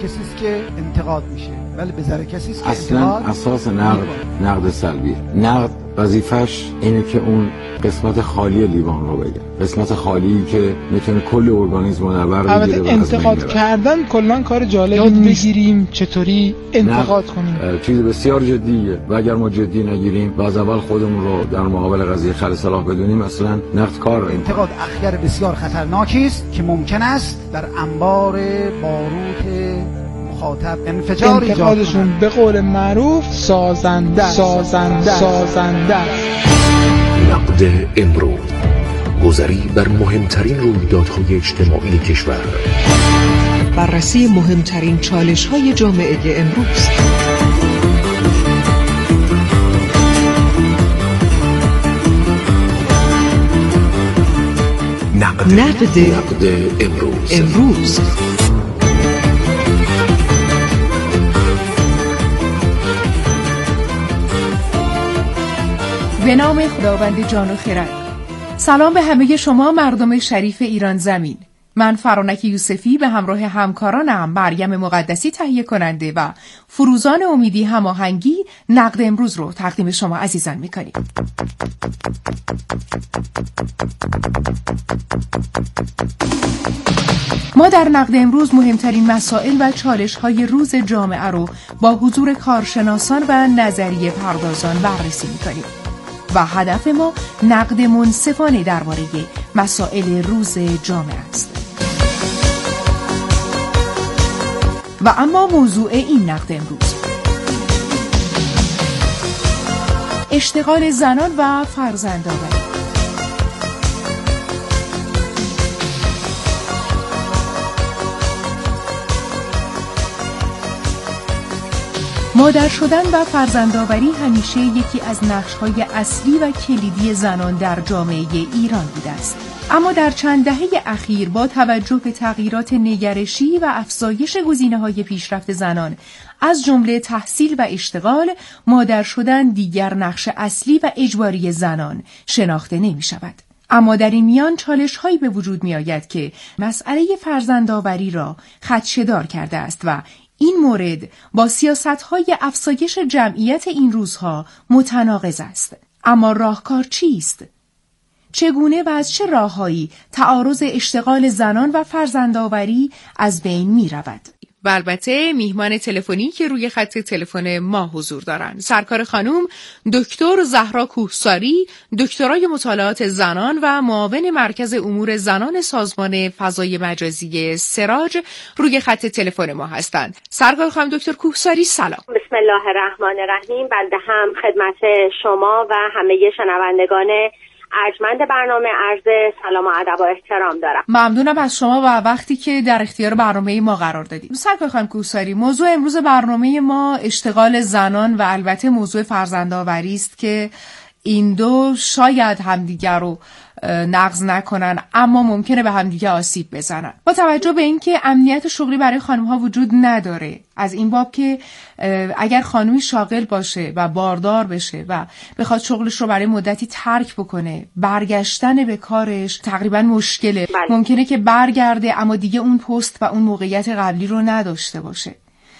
کسی است که انتقاد میشه، ولی به ضرر کسی است که اصلا اساس نقد سلبی. نقد وظیفش اینه که اون قسمت خالی لیوان رو بگه، قسمت خالی که میتونه کل ارگانیسم رو نبر بگیره. انتقاد کردن کلا کار جالبی بگیریم چطوری انتقاد کنیم چیز بسیار جدیه و اگر ما جدی نگیریم و از اول خودمون رو در مقابل قضیه خل صلاح بدونیم اصلا نقد کار. انتقاد اخگر بسیار خطرناکی است که ممکن است در انبار باروت مخاطب انفجار ایجاد کند. انتقادشون به قول معروف سازنده. نقد امروز، گذری بر مهمترین رویدادهای اجتماعی کشور، بررسی مهمترین چالش‌های جامعه امروز، نقد امروز. به نام خداوند جان و خرد. سلام به همه شما مردم شریف ایران زمین. من فرانک یوسفی به همراه همکارانم مریم مقدسی تهیه کننده و فروزان امیدی هماهنگی نقد امروز رو تقدیم شما عزیزان می‌کنیم. ما در نقد امروز مهمترین مسائل و چالش‌های روز جامعه رو با حضور کارشناسان و نظریه پردازان بررسی می‌کنیم. و هدف ما نقد منصفانه درباره مسائل روز جامعه است. و اما موضوع این نقد امروز اشتغال زنان و فرزندآوری. مادر شدن و فرزندآوری همیشه یکی از نقش‌های اصلی و کلیدی زنان در جامعه ایران بوده است. اما در چند دهه اخیر با توجه به تغییرات نگرشی و افزایش گزینه‌های پیشرفت زنان از جمله تحصیل و اشتغال، مادر شدن دیگر نقش اصلی و اجباری زنان شناخته نمی‌شود. اما در این میان چالش‌هایی به وجود می‌آید که مسئله فرزندآوری را خدشه‌دار کرده است و این مورد با سیاست‌های افزایش جمعیت این روزها متناقض است. اما راهکار چیست؟ چگونه و از چه راه‌هایی تعارض اشتغال زنان و فرزندآوری از بین می‌رود؟ و البته میهمان تلفنی که روی خط تلفن ما حضور دارند. سرکار خانم دکتر زهرا کوهساری، دکترای مطالعات زنان و معاون مرکز امور زنان سازمان فضای مجازی سراج روی خط تلفن ما هستند. سرکار خانم دکتر کوهساری سلام. بسم الله الرحمن الرحیم. بنده هم خدمت شما و همه شنوندگان ارجمند برنامه عرض سلام و ادب و احترام دارم. ممنونم از شما و وقتی که در اختیار برنامه ما قرار دادید. سرکار خانم کوهساری، موضوع امروز برنامه ما اشتغال زنان و البته موضوع فرزندآوری است که این دو شاید همدیگر رو نقض نکنن اما ممکنه به همدیگه آسیب بزنن. با توجه به اینکه امنیت شغلی برای خانم‌ها وجود نداره، از این باب که اگر خانمی شاغل باشه و باردار بشه و بخواد شغلش رو برای مدتی ترک بکنه، برگشتن به کارش تقریبا مشکله. ممکنه که برگرده اما دیگه اون پست و اون موقعیت قبلی رو نداشته باشه.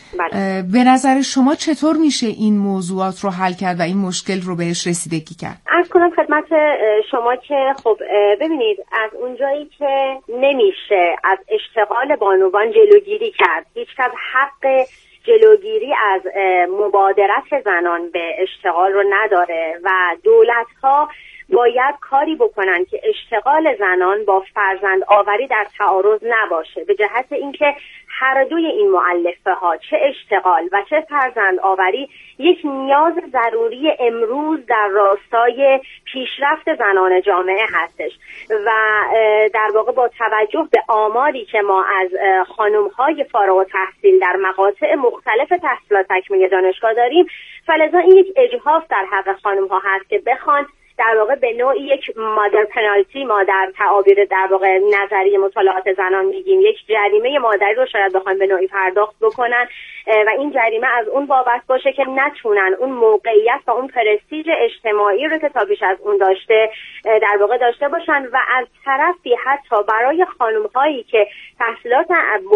به نظر شما چطور میشه این موضوعات رو حل کرد و این مشکل رو بهش رسیدگی کرد؟ عرض کنم خدمت شما که خب ببینید، از اونجایی که نمیشه از اشتغال بانوان جلوگیری کرد، هیچکس حق جلوگیری از مبادرت زنان به اشتغال رو نداره و دولت‌ها باید کاری بکنن که اشتغال زنان با فرزند آوری در تعارض نباشه، به جهت اینکه هر دوی این مؤلفه ها، چه اشتغال و چه فرزند آوری، یک نیاز ضروری امروز در راستای پیشرفت زنان جامعه هستش و در واقع با توجه به آماری که ما از خانم‌های فارغ التحصیل در مقاطع مختلف تحصیلات تکمیلی دانشگاه داریم، فلذا این یک اجحاف در حق خانم‌ها هست که بخوان در واقع به نوعی یک مادر پنالتی ما در تعابیر در واقع نظریه مطالعات زنان میگیم، یک جریمه مادری رو شاید بخوایم به نوعی پرداخت بکنن و این جریمه از اون بابت باشه که نتونن اون موقعیت و اون پرستیژ اجتماعی رو که تا پیش از اون داشته در واقع داشته باشن و از طرفی حتی برای خانم‌هایی که تحصیلات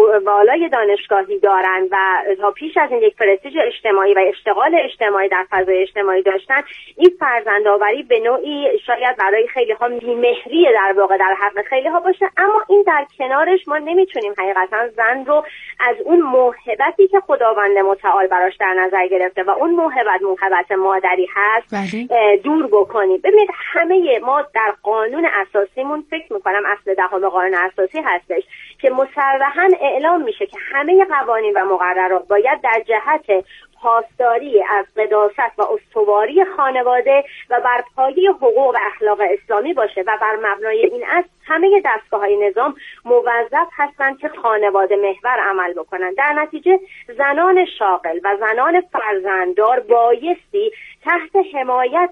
بالای دانشگاهی دارن و تا پیش از این یک پرستیژ اجتماعی و اشتغال اجتماعی در فضای اجتماعی داشتن، این فرزندآوری به نوعی شاید برای خیلی‌ها بی‌مهری در واقع در حق خیلی‌ها باشه. اما این در کنارش ما نمیتونیم حقیقتا زن رو از اون موهبتی که خداوند متعال براش در نظر گرفته و اون موهبت مادری هست دور بکنیم. ببینید همه ما در قانون اساسیمون فکر میکنم اصل 10 قانون اساسی هستش که مصرحاً اعلام میشه که همه قوانین و مقررات باید در جهت پاسداری از قداست و استواری خانواده و بر پایه حقوق و اخلاق اسلامی باشه و بر مبنای این اصل همه دستگاه‌های نظام موظف هستند که خانواده محور عمل بکنند. در نتیجه زنان شاغل و زنان فرزنددار بایستی تحت حمایت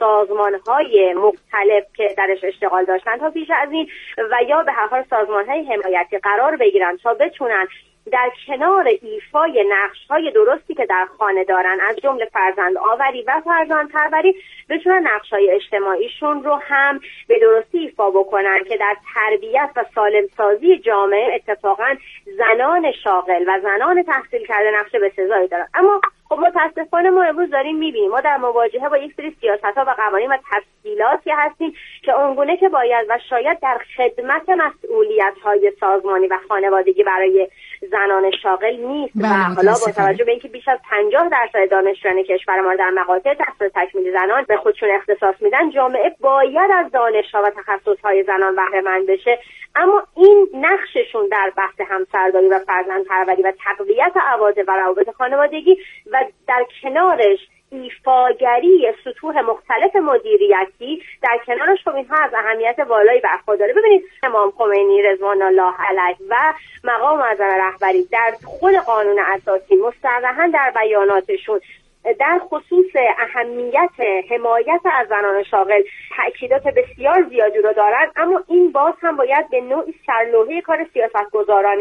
سازمان‌های مختلف که درش اشتغال داشتند تا پیش از این و یا به هر حال سازمان‌های حمایتی قرار بگیرن تا بتونن در کنار ایفای نقش‌های درستی که در خانه دارن از جمله فرزند آوری و فرزند پروری بتونن نقش‌های اجتماعیشون رو هم به درستی ایفا بکنن که در تربیت و سالمسازی جامعه اتفاقاً زنان شاغل و زنان تحصیل کرده نقش بسزایی دارن. اما خب متاسفانه ما امروز داریم می‌بینیم ما در مواجهه با یک سری سیاست‌ها و قوانین و تسهیلاتی هستیم که اونگونه که باید و شاید در خدمت مسئولیت‌های سازمانی و خانوادگی برای زنان شاغل نیست و حالا با توجه به اینکه بیش از 50% دانشجویان کشور ما در مقاطع تحصیل تکمیلی زنان به خودشون اختصاص میدن، جامعه باید از دانش‌ها و تخصص‌های زنان بهره مند بشه. اما این نقششون در بحث همسرداری و فرزندپروری و تقویت عواطف و روابط خانوادگی و در کنارش ایفاگری سطوح مختلف مدیریتی در کنارش خب اینها از اهمیت والایی برخورداره. ببینید امام خمینی رضوان الله علیه و مقام معظم رهبری در خود قانون اساسی مصرحاً در بیاناتشون در خصوص اهمیت حمایت از زنان شاغل تأکیدات بسیار زیادی رو دارن، اما این باز هم باید به نوعی سرلوحه کار سیاستگزاران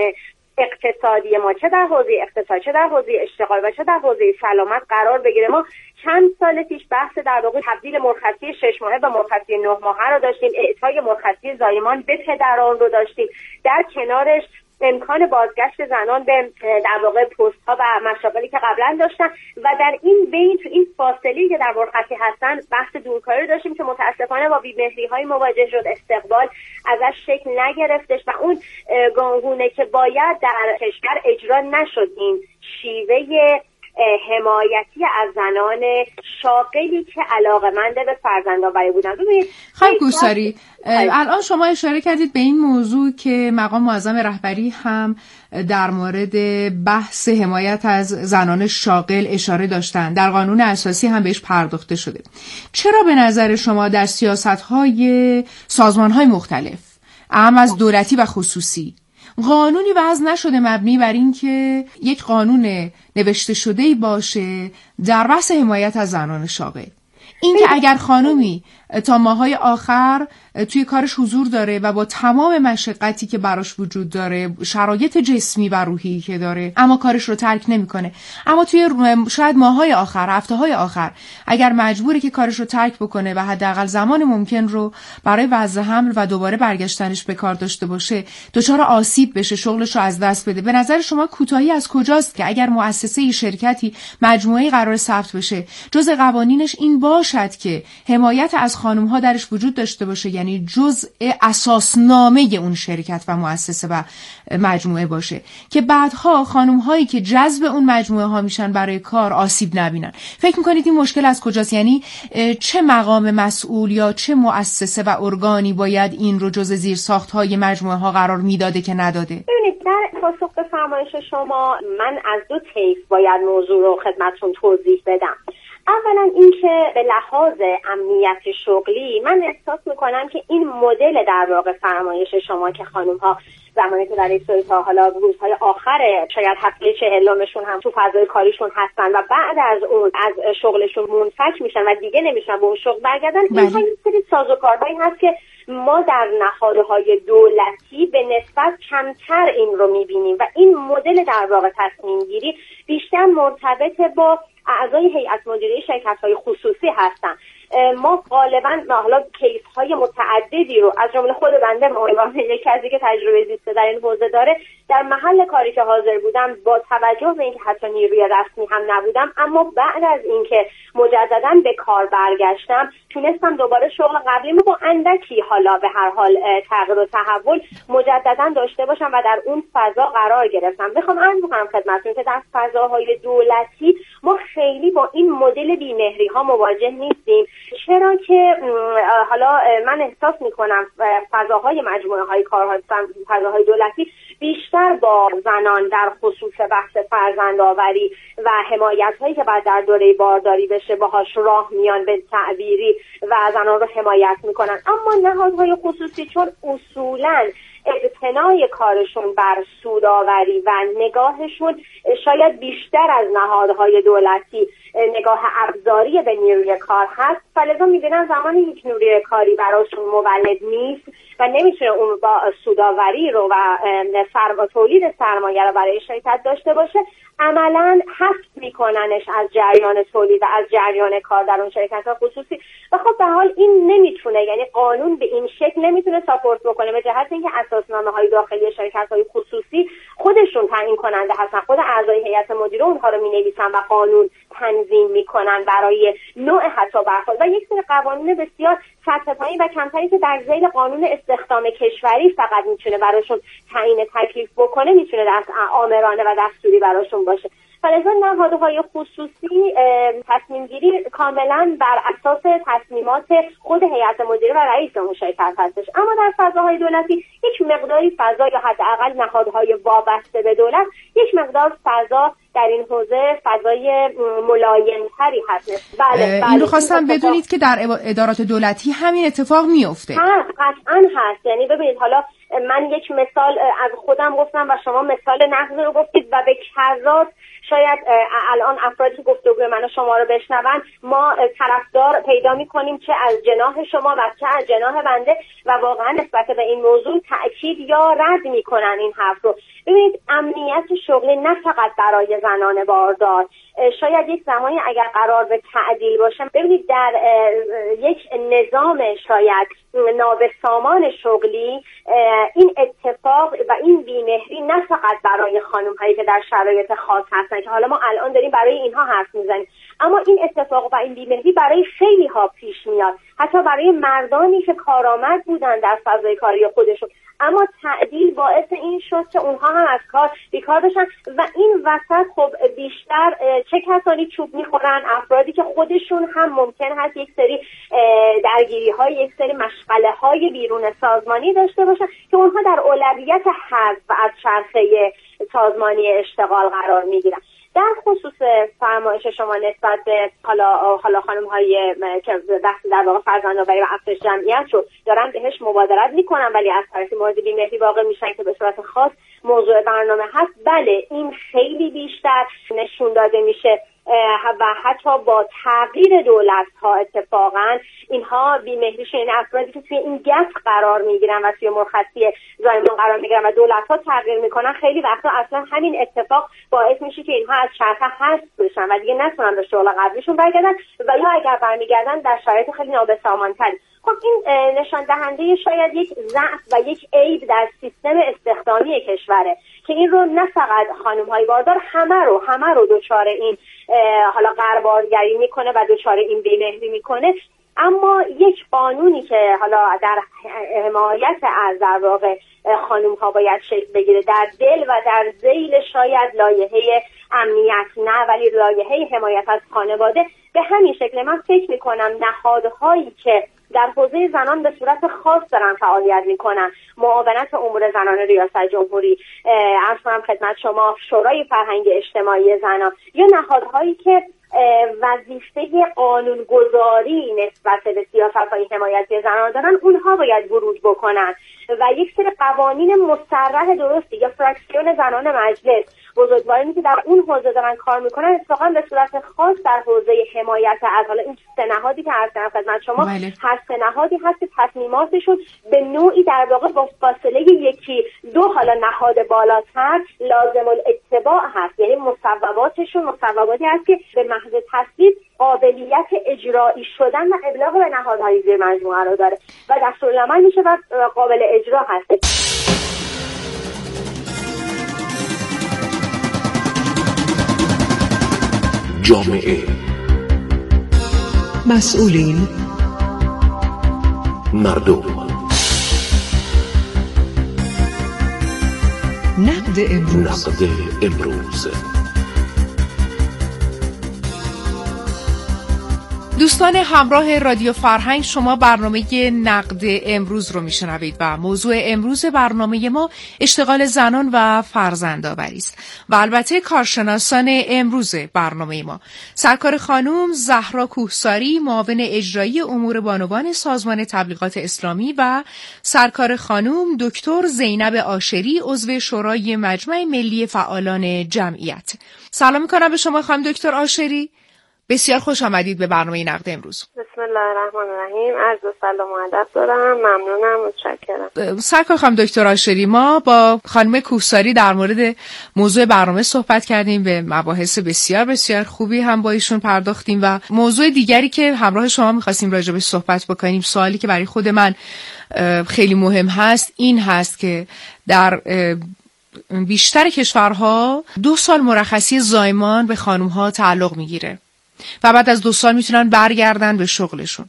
اقتصادی ما چه در حوزه اقتصاد، چه در حوزه اشتغال و چه در حوزه سلامت قرار بگیره. ما چند سال پیش بحث در واقع تبدیل مرخصی 6 ماهه به مرخصی 9 ماهه رو داشتیم، اعطای مرخصی زایمان به پدران رو داشتیم، در کنارش امکان بازگشت زنان به در واقع پست ها و مشاغلی که قبلا داشتن و در این بین تو این فاصله که در مرخصی هستن بحث دورکاری داشتیم که متاسفانه با بی‌مهری های مواجه شد، استقبال ازش شکل نگرفتش و اون گونه که باید در کشور اجرا نشد. این شیوه حمایتی از زنان شاغلی که علاقه‌مند به فرزندآوری بودن. ببینید خانم گوساری، الان شما اشاره کردید به این موضوع که مقام معظم رهبری هم در مورد بحث حمایت از زنان شاغل اشاره داشتن، در قانون اساسی هم بهش پرداخته شده. چرا به نظر شما در سیاست‌های سازمان‌های مختلف، اهم از دولتی و خصوصی، قانونی وضع نشده مبنی بر این که یک قانون نوشته شده‌ای باشه در بحث حمایت از زنان شاغل؟ این که اگر خانومی تا ماهای آخر توی کارش حضور داره و با تمام مشقتی که براش وجود داره، شرایط جسمی و روحی که داره، اما کارش رو ترک نمیکنه، اما توی شاید ماهای آخر، هفته‌های آخر اگر مجبوره که کارش رو ترک بکنه و حداقل زمان ممکن رو برای وضع حمل و دوباره برگشتنش به کار داشته باشه، دچار آسیب بشه، شغلش رو از دست بده، به نظر شما کوتاهی از کجاست که اگر مؤسسه شرکتی مجموعه‌ای قرار ثبت بشه جزء قوانینش این باشد که حمایت از خانم‌ها درش وجود داشته باشه، یعنی جزء اساسنامه اون شرکت و مؤسسه و مجموعه باشه که بعدها خانم‌هایی که جذب اون مجموعه ها میشن برای کار آسیب نبینن؟ فکر می‌کنید این مشکل از کجاست؟ یعنی چه مقام مسئول یا چه مؤسسه و ارگانی باید این رو جزء زیرساخت‌های مجموعه ها قرار میداده که نداده؟ ببینید در پاسخ به فرمایش شما من از دو طیف باید موضوع رو خدمتتون توضیح بدم. اولا اینکه به لحاظ امنیت شغلی من احساس میکنم که این مدل در واقع فرمایش شما که خانم ها زمانی که در یک تا حالا روزهای آخر شاید هفته 40 هم تو فضای کاریشون هستن و بعد از اون از شغلشون منفک میشن و دیگه نمیشن به اون شغل برگردن، اینها یک سری سازوکارهایی هست که ما در نهادهای دولتی به نسبت کمتر این رو میبینیم و این مدل در واقع تصمیم گیری بیشتر مرتبط با اعضای هیئت مدیره شرکت‌های خصوصی هستن. ما غالبا حالا کیس‌های متعددی رو از جمله خود بنده به عنوان یک کسی که تجربه زیسته در این حوزه داره در محل کاری که حاضر بودم با توجه به اینکه حتی نیروی رسمی هم نبودم، اما بعد از اینکه مجددا به کار برگشتم تونستم دوباره شغل قبلیمو با اندکی حالا به هر حال تغییر و تحول مجددا داشته باشم و در اون فضا قرار گرفتم. بخوام عرض کنم خدمتتون که در فضاهای دولتی ما خیلی با این مدل بی‌مهری ها مواجه نیستیم، چرا که حالا من احساس میکنم فضاهای مجموعه های کارها فضاهای دولتی بیشتر با زنان در خصوص بحث فرزندآوری و حمایت هایی که بعد در دوره بارداری بشه باهاش راه میان به تعبیری و زنان رو حمایت میکنن، اما نهادهای خصوصی چون اصولاً ابتنای کارشون بر سودآوری و نگاهشون شاید بیشتر از نهادهای دولتی نگاه ابزاری به نیروی کار هست، فلذا میبینن زمانی یک نیروی کاری براشون مولد نیست و نمیتونه اون با سودآوری رو و تولید سرمایه رو برای شرکت داشته باشه، عملاً حذف میکننش از جریان تولید و از جریان کار در اون شرکت‌ها خصوصی. و خب به حال این نمیتونه، یعنی قانون به این شکل نمیتونه ساپورت بکنه به جهت اینکه اساسنامه‌های داخلی شرکت‌های خصوصی خودشون تعیین کننده هستن، خود اعضای هیئت مدیره اونها رو مینویسن و قانون تنظیم میکنن برای نوع حتی برخورد و یک سری قوانین بسیار سطح پایین و کمتری که در ذیل قانون استخدام کشوری فقط میتونه براشون تعیین تکلیف بکنه میتونه دست آمرانه و دستوری براشون باشه. فلذا نهادهای خصوصی تصمیم گیری کاملا بر اساس تصمیمات خود هیئت مدیره و رئیس اون شرکت هستش، اما در فضاهای دولتی یک مقداری فضا یا حداقل نهادهای وابسته به دولت یک مقدار فضا در این حوزه فضای ملایم‌تری هست. بله این رو خواستم بدونید که در ادارات دولتی همین اتفاق میفته. قطعاً هست. یعنی ببینید حالا من یک مثال از خودم گفتم و شما مثال نقض رو گفتید و به کرات شاید الان افرادی که گفتگوی من و شما رو بشنون ما طرفدار پیدا می‌کنیم چه از جناح شما و چه از جناح بنده و واقعا نسبت به این موضوع تأکید یا رد می‌کنن این حرف رو. ببینید امنیت شغلی نه فقط برای زنان باردار، شاید یک زمانی اگر قرار به تعدیل باشه، ببینید در یک نظام شاید نابسامان شغلی این اتفاق و این بی‌مهری نه فقط برای خانم‌هایی که در شرایط خاص هستن که حالا ما الان داریم برای اینها حرف میزنیم، اما این اتفاق و این بی‌مهری برای خیلی ها پیش میاد، حتی برای مردانی که کارآمد بودن در فضای کاری خودشون، اما تعدیل باعث این شد که اونها هم از کار بیکار بشن و این وسط خب بیشتر چه کسانی چوب میخورن؟ افرادی که خودشون هم ممکن هست یک سری درگیری های یک سری مشغله های بیرون سازمانی داشته باشن که اونها در اولویت حذف و از چرخه سازمانی اشتغال قرار میگیرن. در خصوص فرمایش شما نسبت به حالا خانم‌های که بحث در واقع فرزندآوری و افزایش جمعیت رو دارن بهش مبادرت میکنن ولی از طرفی مورد بی‌مهری واقع میشن که به صورت خاص موضوع برنامه هست، بله این خیلی بیشتر نشون داده میشه و حتی با تغییر دولت ها اتفاقا اینها بی‌مهریشون، یعنی افرادی که توی این گپ قرار میگیرن و توی مرخصی زایمان قرار میگیرن و دولت ها تغییر میکنن، خیلی وقتا اصلا همین اتفاق باعث میشه که اینها از چرخه حذف بشن و دیگه نتونن به شغل قبلیشون برگردن و یا اگر برمیگردن در شرایط خیلی نابسامان‌تری. خب این نشان دهنده شاید یک ضعف و یک عیب در سیستم استخدامی کشوره که این رو نه فقط خانم‌های باردار همه رو دچار این حالا غربارگری میکنه و دچار این بی‌مهری میکنه، اما یک قانونی که حالا در حمایت از در واقع خانم‌ها باید شکل بگیره در دل و در ذیل شاید لایحه امنیت نه ولی لایحه حمایت از خانواده، به همین شکل من فکر میکنم نهادهایی که در حوزه زنان به صورت خاص دارن فعالیت میکنن، معاونت امور زنان ریاست جمهوری، عرض کنم خدمت شما شورای فرهنگ اجتماعی زنان یا نهادهایی که وظیفه قانونگذاری نسبت به سیاست‌های حمایتی زنان دارن، اونها باید ورود بکنن و یک سری قوانین مصرح درستی یا فراکسیون زنان مجلس بزرگوارانی که در اون حوزه دارن کار میکنن اتفاقا به صورت خاص در حوزه حمایت از حالا این سه نهادی که هستن خدمت شما، هر سه نهادی هست که تصمیماتشون به نوعی در واقع با فاصله یکی دو حالا نهاد بالاتر لازم الاتباع هست، یعنی مصوباتشون مصوباتی هست که به محض تصویب قابلیت اجرایی شدن و ابلاغ به نهادهای زیر مجموعه رو داره و دستورالعمل میشه و قابل اجرا هست. جامعه، مسئولین، مردم، نقد امروز. دوستان همراه رادیو فرهنگ، شما برنامه نقد امروز رو میشنوید و موضوع امروز برنامه ما اشتغال زنان و فرزندآوری است و البته کارشناسان امروز برنامه ما: سرکار خانم زهرا کوهساری، معاون اجرایی امور بانوان سازمان تبلیغات اسلامی، و سرکار خانم دکتر زینب عاشری، عضو شورای مجمع ملی فعالان جمعیت. سلام میکنم به شما خانم دکتر عاشری، بسیار خوش آمدید به برنامه نقد امروز. بسم الله الرحمن الرحیم. عرض سلام و ادب دارم. ممنونم، متشکرم. سرکار خانم دکتر عاشری، ما با خانم کوهساری در مورد موضوع برنامه صحبت کردیم، به مباحث بسیار بسیار خوبی هم با ایشون پرداختیم و موضوع دیگری که همراه شما می‌خواستیم راجع بهش صحبت بکنیم، سوالی که برای خود من خیلی مهم هست این هست که در بیشتر کشورها 2 سال مرخصی زایمان به خانم‌ها تعلق میگیره و بعد از 2 سال میتونن برگردن به شغلشون.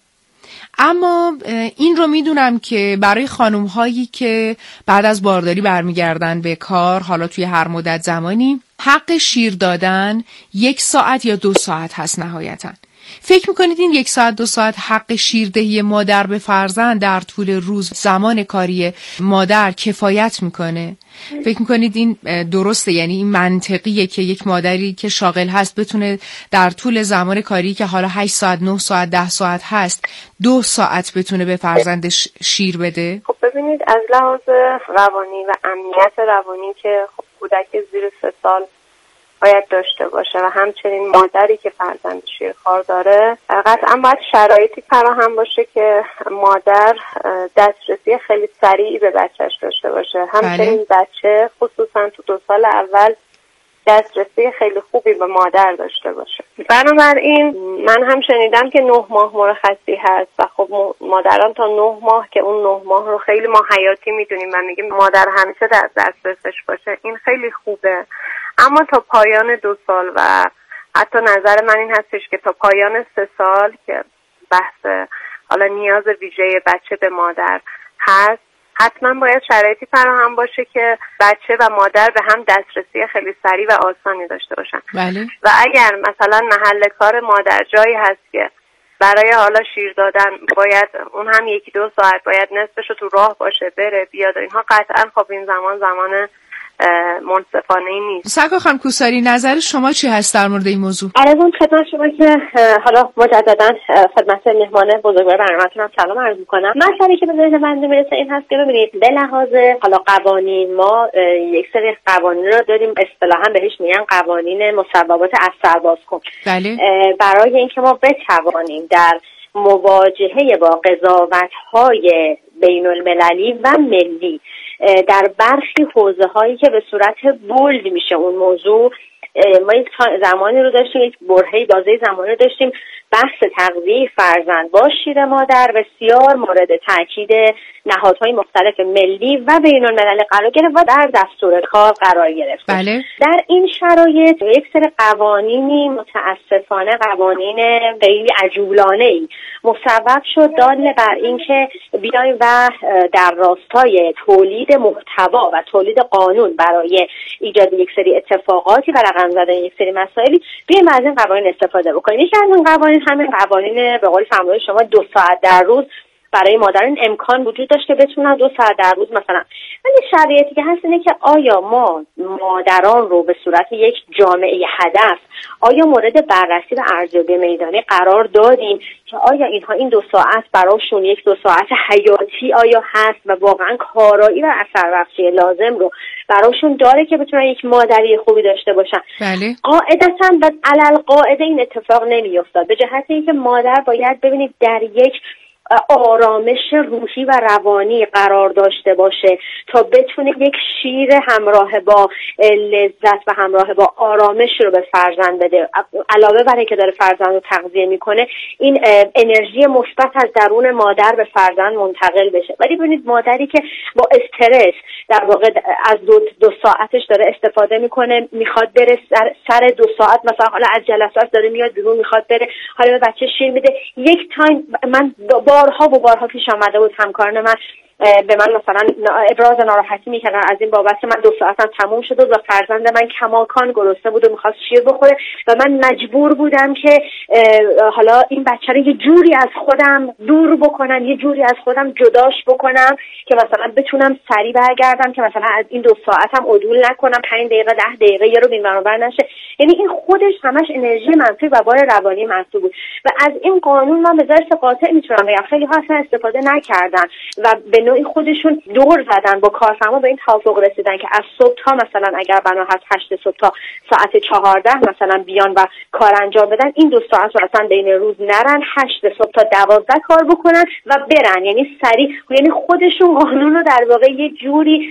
اما این رو میدونم که برای خانم‌هایی که بعد از بارداری برمیگردن به کار، حالا توی هر مدت زمانی، حق شیر دادن 1 ساعت یا 2 ساعت هست نهایتاً. فکر میکنید این 1 ساعت 2 ساعت حق شیردهی مادر به فرزند در طول روز، زمان کاری مادر، کفایت میکنه؟ فکر میکنید این درسته؟ یعنی این منطقیه که یک مادری که شاغل هست بتونه در طول زمان کاری که حالا 8 ساعت 9 ساعت 10 ساعت هست 2 ساعت بتونه به فرزندش شیر بده؟ خب ببینید، از لحاظ روانی و امنیت روانی که خب کودک زیر 3 سال باید داشته باشه و همچنین مادری که فرزند شیرخوار داره، قطعا باید شرایطی فراهم باشه که مادر دسترسی خیلی سریعی به بچهش داشته باشه. همچنین بچه خصوصا تو 2 سال اول دسترسی خیلی خوبی به مادر داشته باشه. بنابراین من هم شنیدم که 9 ماه مرخصی هست و خب مادران تا 9 ماه که اون 9 ماه رو خیلی ما حیاتی میدونیم و میگیم مادر همیشه در دسترسش باشه، این خیلی خوبه. اما تا پایان 2 سال و حتی نظر من این هستش که تا پایان 3 سال که بحث حالا نیاز ویژه بچه به مادر هست، حتما باید شرایطی فراهم باشه که بچه و مادر به هم دسترسی خیلی سریع و آسانی داشته باشن. بله. و اگر مثلا محل کار مادر جایی هست که برای حالا شیر دادن باید اون هم 1-2 ساعت باید نصفش رو تو راه باشه بره بیاد، اینها قطعا خب این زمان منصفانه ای نیست. سرکار خانم کوهساری، نظر شما چی هست در مورد این موضوع؟ عرضم خدمت شما که حالا مجددا خدمت مهمان بزرگوار برنامه‌تون سلام عرض می‌کنم. مسئله که به ذهن من میرسه این هست که ببینید، به لحاظ حالا قوانین ما یک سری قوانین رو داریم، اصطلاحاً بهش میگن قوانین مصوبات از سرباز کن. بله. برای اینکه ما بتوانیم در مواجهه با قضاوت‌های بین‌المللی و ملی در برخی حوزه هایی که به صورت بولد میشه اون موضوع، ما یک زمانی رو داشتیم، یک برهه‌ای بازه زمانی رو داشتیم، بحث تغذیه فرزند با شیر مادر بسیار مورد تاکید نهادهای مختلف ملی و بین‌المللی قرار گرفت و در دستور کار قرار گرفت. بله. در این شرایط یک سری قوانینی متاسفانه قوانین خیلی عجولانه‌ای مصوب شد دال بر اینکه بیایم و در راستای تولید محتوا و تولید قانون برای ایجاد یک سری اتفاقاتی و رقم زدن یک سری مسائلی بیایم از این قوانین استفاده بکنیم. یکی از این قوانین همین قوانین به قول فرمایش شما 2 ساعت در روز برای مادران امکان وجود داشت که بتونن 2 ساعت در روز مثلا. ولی شرایطی که هست اینه که آیا ما مادران رو به صورت یک جامعه هدف آیا مورد بررسی و ارزیابی میدانی قرار دادیم که آیا اینها این 2 ساعت براشون یک 2 ساعت حیاتی آیا هست و واقعا کارایی و اثر بخشی لازم رو براشون داره که بتونن یک مادری خوبی داشته باشن. بله. قاعدتاً و علل قاعده این اتفاق نمیافتاد، به جهت اینکه مادر باید ببینید در یک آرامش روحی و روانی قرار داشته باشه تا بتونه یک شیر همراه با لذت و همراه با آرامش رو به فرزند بده. علاوه بر اینکه داره فرزند رو تغذیه میکنه، این انرژی مثبت از درون مادر به فرزند منتقل بشه. ولی ببینید مادری که با استرس در واقع از 2 ساعتش داره استفاده میکنه، میخواد بره سر 2 ساعت مثلا حالا از جلسات داره میاد بیرون میخواد بره، حالا به بچه شیر میده. یک تایم من بارها پیش آمده بود همکاران من به من مثلا ابراز ناراحتی میکردن از این بابت که من 2 ساعتم تموم شده و فرزند من کماکان گرسنه بود و میخواست شیر بخوره و من مجبور بودم که حالا این بچه رو یه جوری از خودم دور بکنم، یه جوری از خودم جداش بکنم که مثلا بتونم سریع برگردم که مثلا از این 2 ساعتم عدول نکنم، 5 دقیقه 10 دقیقه یه رو بین‌برابر نشه. یعنی این خودش همش انرژی منفی و بار روانی محسوب بود و از این قانون من به ظرف قاطع میتونم بگم خیلی ها اصلا استفاده نکردن و به نوعی خودشون دور زدن با کارفرما به این توافق رسیدن که از صبح تا مثلا اگر بنا هست 8 صبح تا ساعت 14 مثلا بیان و کار انجام بدن، این 2 ساعت رو اصلا بین روز نرن، 8 صبح تا 12 کار بکنن و برن. یعنی سریع، یعنی خودشون قانون رو در واقع یه جوری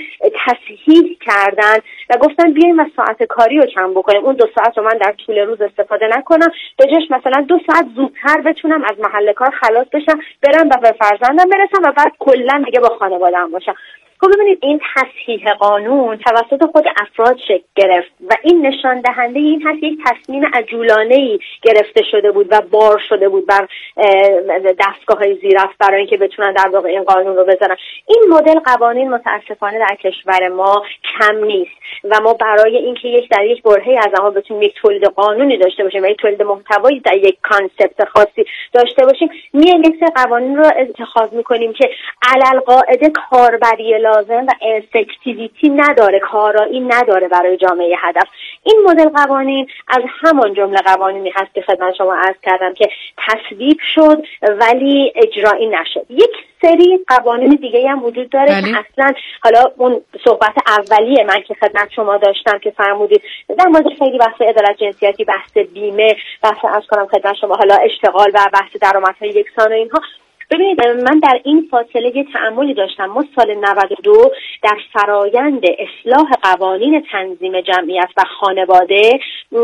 تصحیح کردن و گفتن بیایم و ساعت کاری رو کم بکنیم، اون 2 ساعت رو من در طول روز استفاده نکنم، به جاش مثلا 2 ساعت زودتر بتونم از محل کار خلاص بشم، برم و به فرزندم برسم و بعد کلا دیگه با خانواده‌ام باشم. خب ببینید این تصحیح قانون توسط خود افراد شکل گرفت و این نشان دهنده این هست یک تصمیم عجولانه‌ای گرفته شده بود و بار شده بود بر دستگاه‌های زیرفت برای اینکه بتونن در واقع این قانون رو بزنن. این مدل قوانین متاسفانه در کشور ما کم نیست و ما برای اینکه در یک برهه‌ای از آنها بتونیم یک تولید قانونی داشته باشیم و یک تولید محتوایی در یک کانسپت خاصی داشته باشیم، میایم یک سری قوانین رو انتخاب می‌کنیم که علل قاعده کاربری لازم و افکتیویتی نداره، کارایی نداره برای جامعه هدف. این مدل قوانین از همان جمله قوانینی هست که خدمت شما عرض کردم که تصویب شد ولی اجرایی نشد. یک سری قوانین دیگه هم وجود داره که اصلا حالا اون صحبت اولیه من که خدمت شما داشتم که فرمودید در مورد خیلی بحث عدالت جنسیتی، بحث بیمه، بحث از کنم خدمت شما حالا اشتغال و بحث درآمدهای یکسان و اینها. ببینید من در این فاصله یه تأملی داشتم. ما سال 92 در فرایند اصلاح قوانین تنظیم جمعیت و خانواده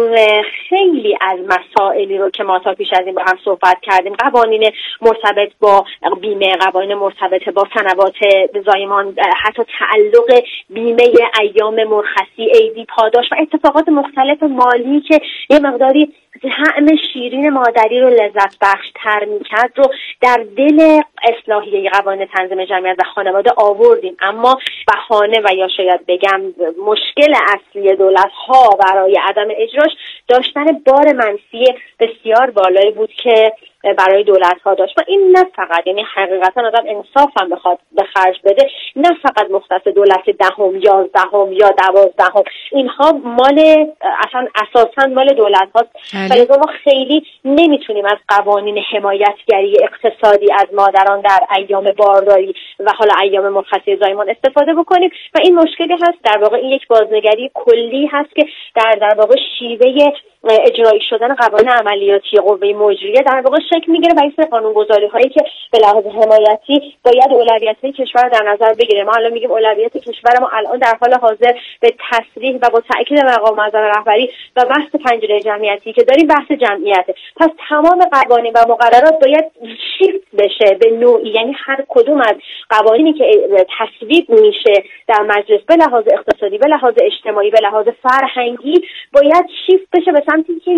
خیلی از مسائلی رو که ما تا پیش از این با هم صحبت کردیم، قوانین مرتبط با بیمه، قوانین مرتبط با سنوات زایمان، حتی تعلق بیمه ایام مرخصی، عیدی، پاداش و اتفاقات مختلف مالی که یه مقداری طعم شیرین مادری رو لذت بخش تر می‌کرد رو در دل اصلاحیه قوانین تنظیم جمعیت و خانواده آوردیم. اما بهانه و یا شاید بگم مشکل اصلی دولت‌ها برای عدم اجراش داشتن بار منفی بسیار بالایی بود که برای دولت‌ها داشت و این نه فقط، یعنی حقیقتا آدم انصاف هم بخواد به خرج بده، نه فقط مختص دولت 10 11 یا 12، اینها مال اصلا اساساً مال دولت‌ها. ولی ما خیلی نمیتونیم از قوانین حمایتگری اقتصادی از مادران در ایام بارداری و حالا ایام مرخصی زایمان استفاده بکنیم و این مشکلی هست. در واقع این یک بازنگری کلی هست که در واقع شیوه اجرایی شدن قوانین عملیاتی قوه مجریه در واقع شکل میگیره و این سری قانون‌گذاری هایی که به لحاظ حمایتی باید اولویت‌های کشور در نظر بگیره. ما الان میگیم اولویت کشور ما الان در حال حاضر به تصریح و با تاکید مقام معظم رهبری و بحث پنجره جمعیتی که داریم بحث جمعیته. پس تمام قوانین و مقررات باید شیفت بشه به نوعی، یعنی هر کدوم از قوانینی که تصویب میشه در مجلس به لحاظ اقتصادی، به لحاظ اجتماعی، به لحاظ فرهنگی باید شیفت بشه به سمتی که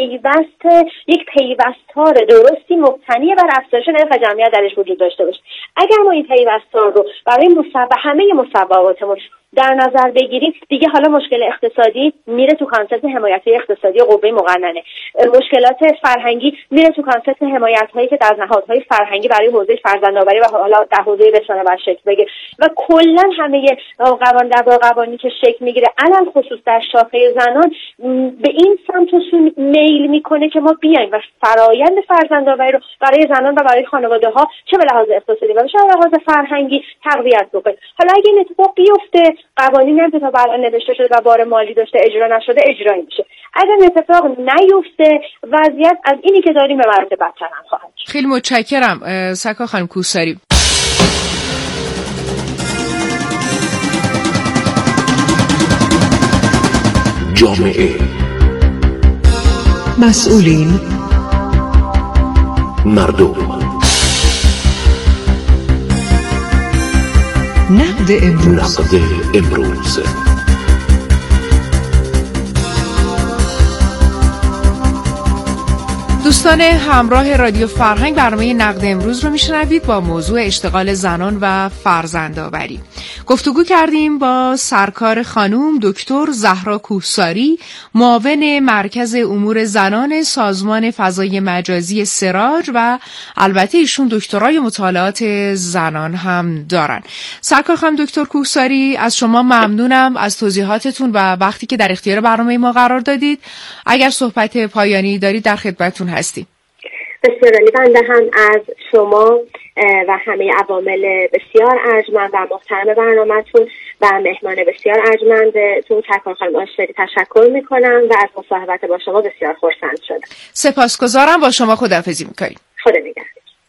یک پیوستار درستی مبتنی بر افزایش نرخ جمعیت درش وجود داشته باشه. اگر ما این پیوستار رو برای همه مصوباتمون در نظر بگیریم دیگه حالا مشکل اقتصادی میره تو کانسپت حمایت‌های اقتصادی قوه مقننه، مشکلات فرهنگی میره تو کانسپت حمایت‌هایی که در نهادهای فرهنگی برای حوزه فرزندآوری و حالا در حوزه رسانه بر شکل بگیره و کلا همه قوانینی که شکل میگیره علل خصوص در شاخه زنان به این سمت و سو میل میکنه که ما بیایم و فرایند فرزندآوری رو برای زنان و برای خانواده‌ها چه به لحاظ اقتصادی و چه به لحاظ فرهنگی تقویت بکنیم. حالا اگه این اتفاق بیفته، قوانینی هم که تا الان نوشته شده و بار مالی داشته اجرا نشده اجرایی میشه. اگر این اتفاق نیفته وضعیت از اینی که داریم به مراتب بدتر هم خواهد شد. خیلی متشکرم سکا خانم کوهساری. جامعه، مسئولین، مردم، نقد امروز. نقد امروز. دوستان همراه رادیو فرهنگ، برنامه نقد امروز رو میشنوید با موضوع اشتغال زنان و فرزندآوری. گفتگو کردیم با سرکار خانم دکتر زهرا کوهساری، معاون مرکز امور زنان سازمان فضای مجازی سراج و البته ایشون دکترای مطالعات زنان هم دارن. سرکار خانم دکتر کوهساری، از شما ممنونم از توضیحاتتون و وقتی که در اختیار برنامه ما قرار دادید. اگر صحبت پایانی دارید در خدمتتون هستیم. بسیار عالی. بنده هم از شما و همه عوامل بسیار ارجمند و محترم برنامه‌تون و مهمان بسیار ارجمندتون سرکار خانم آشری تشکر میکنم و از مصاحبت با شما بسیار خرسند شدم. سپاسگزارم. با شما خداحافظی میکنیم. خدا نگهدار.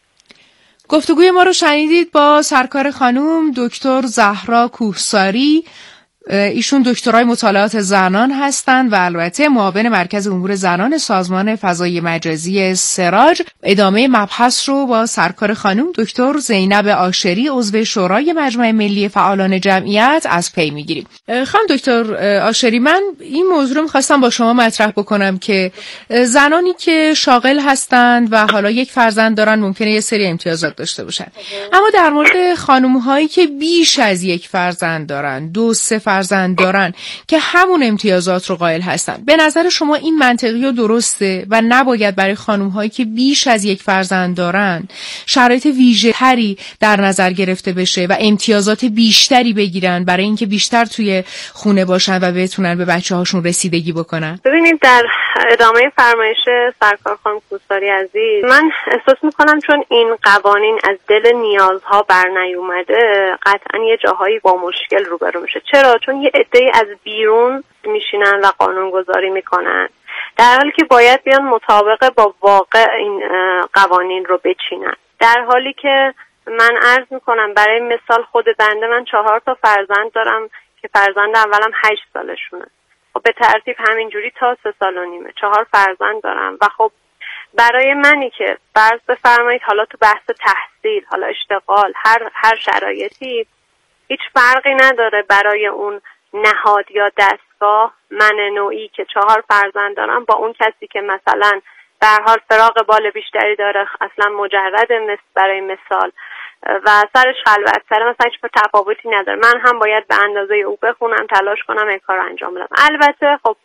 گفتگوی ما رو شنیدید با سرکار خانم دکتر زهرا کوهساری. ایشون دکترای مطالعات زنان هستند و البته معاون مرکز امور زنان سازمان فضای مجازی سراج. ادامه مبحث رو با سرکار خانم دکتر زینب آشری، عضو شورای مجمع ملی فعالان جمعیت، از پی میگیریم. خانم دکتر آشری، من این موضوع رو می‌خواستم با شما مطرح بکنم که زنانی که شاغل هستند و حالا یک فرزند دارن ممکنه یه سری امتیازات داشته باشن، اما در مورد خانم‌هایی که بیش از یک فرزند دارن، 2-3 فرزند دارن که همون امتیازات رو قائل هستن، به نظر شما این منطقی و درسته و نباید برای خانم‌هایی که بیش از یک فرزند دارن شرایط ویژه‌تری در نظر گرفته بشه و امتیازات بیشتری بگیرن برای اینکه بیشتر توی خونه باشن و بتونن به بچه‌هاشون رسیدگی بکنن؟ ببینید، در ادامه فرمایش سرکار خانم کوهساری عزیز، من احساس میکنم چون این قوانین از دل نیازها بر نیومده، قطعا یه جاهایی با مشکل روبرو میشه. چرا؟ چون یه عده‌ای از بیرون میشینن و قانونگذاری میکنن، در حالی که باید بیان مطابق با واقع این قوانین رو بچینن. در حالی که من عرض میکنم برای مثال خود بنده، من 4 فرزند دارم که فرزند اولم 8 سالشونه. خب به ترتیب همینجوری تا 3 سال و نیمه 4 فرزند دارم و خب برای منی که فرض بفرمایید حالا تو بحث تحصیل، حالا اشتغال، هر شرایطی، هیچ فرقی نداره برای اون نهاد یا دستگاه، من نوعی که 4 فرزند دارم با اون کسی که مثلا به هر حال فراغ بال بیشتری داره، اصلا مجرد برای مثال و سرش خلوت‌تره، مثلا هیچ تفاوتی نداره. من هم باید به اندازه او بخونم، تلاش کنم، این کار انجام بدم. البته خب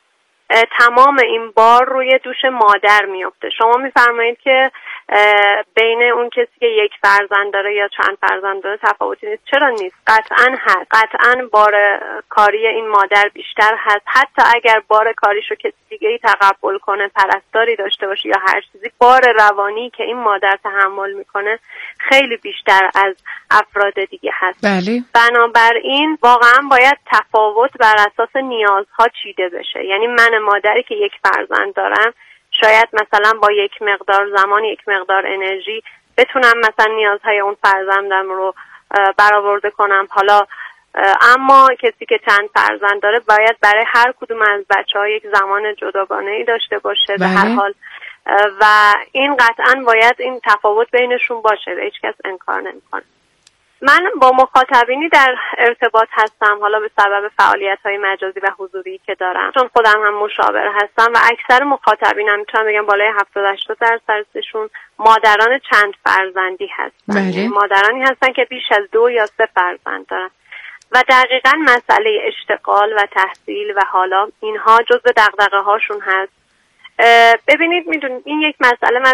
تمام این بار روی دوش مادر میفته. شما میفرمایید که بین اون کسی که 1 فرزند داره یا چند فرزند داره تفاوتی نیست. چرا نیست؟ قطعاً هست. قطعاً بار کاری این مادر بیشتر هست. حتی اگر بار کاریشو کسی دیگه‌ای تقبل کنه، پرستاری داشته باشه یا هر چیزی، بار روانی که این مادر تحمل میکنه خیلی بیشتر از افراد دیگه هست. بله. بنابراین واقعاً باید تفاوت بر اساس نیازها چیده بشه. یعنی من مادری که 1 فرزند دارم، شاید مثلا با یک مقدار زمان، یک مقدار انرژی بتونم مثلا نیازهای اون فرزندم رو برآورده کنم. حالا اما کسی که چند فرزند داره باید برای هر کدوم از بچه‌ها یک زمان جداگانه‌ای داشته باشه. به هر حال و این قطعاً باید این تفاوت بینشون باشه، به هیچ کس انکار نمی‌کنه. من با مخاطبینی در ارتباط هستم، حالا به سبب فعالیت‌های مجازی و حضوری که دارم، چون خودم هم مشاور هستم و اکثر مخاطبینم میتونم بگم بالای 70-80% مادران چند فرزندی هستن. بله. مادرانی هستن که بیش از 2 یا 3 فرزند دارن. و دقیقاً مسئله اشتغال و تحصیل و حالا اینها جزء دغدغه هاشون هست. ببینید میدونید این یک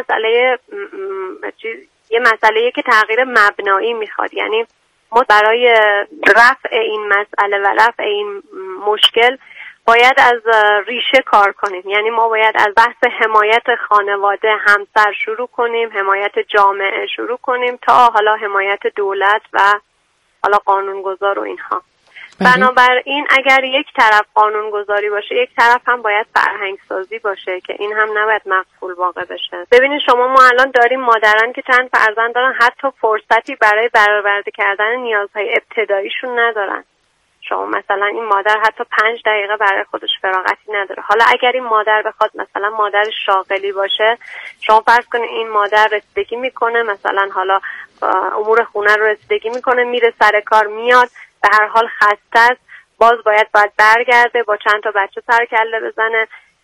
یه مسئله که تغییر مبنایی میخواد. یعنی ما برای رفع این مسئله و رفع این مشکل باید از ریشه کار کنیم. یعنی ما باید از بحث حمایت خانواده همسر شروع کنیم، حمایت جامعه شروع کنیم تا حالا حمایت دولت و حالا قانونگذار و اینها. بنابراین اگر یک طرف قانونگذاری باشه، یک طرف هم باید فرهنگ سازی باشه که این هم نباید مقفول واقع بشه. ببینید شما ما الان داریم مادران که چند فرزند دارن حتی فرصتی برای برآورده کردن نیازهای ابتداییشون ندارن. شما مثلا این مادر حتی 5 دقیقه برای خودش فراغتی نداره. حالا اگر این مادر بخواد مثلا مادر شاغلی باشه، شما فرض کنید این مادر رسیدگی میکنه، مثلا حالا امور خونه رو رسیدگی میکنه، میره سر کار میاد، به هر حال خسته است، باید برگرده با چند تا بچه سر کله بزنه،